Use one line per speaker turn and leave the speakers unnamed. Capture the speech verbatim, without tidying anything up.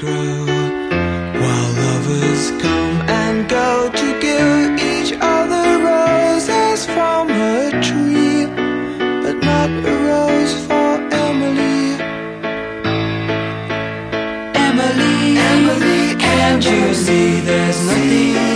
grow, while lovers come and go to give each other roses from a tree, but not a rose for Emily. Emily, Emily, can't you see there's nothing